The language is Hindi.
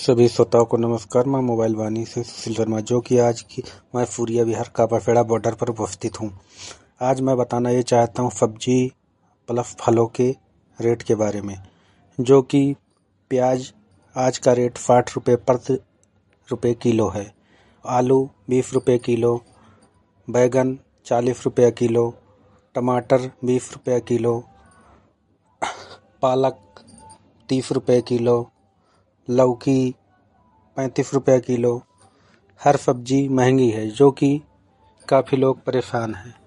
सभी श्रोताओं को नमस्कार। मैं मोबाइल वाणी से सुशील शर्मा, जो कि आज की मैं फूरिया बिहार कापाखेड़ा बॉर्डर पर उपस्थित हूँ। आज मैं बताना ये चाहता हूँ सब्जी प्लस फलों के रेट के बारे में, जो कि प्याज आज का रेट 60 रुपये प्रति रुपये किलो है, आलू 20 रुपये किलो, बैगन 40 रुपये किलो, टमाटर 20 रुपये किलो, पालक 30 रुपये किलो, लौकी 35 रुपये किलो। हर सब्जी महंगी है, जो कि काफ़ी लोग परेशान हैं।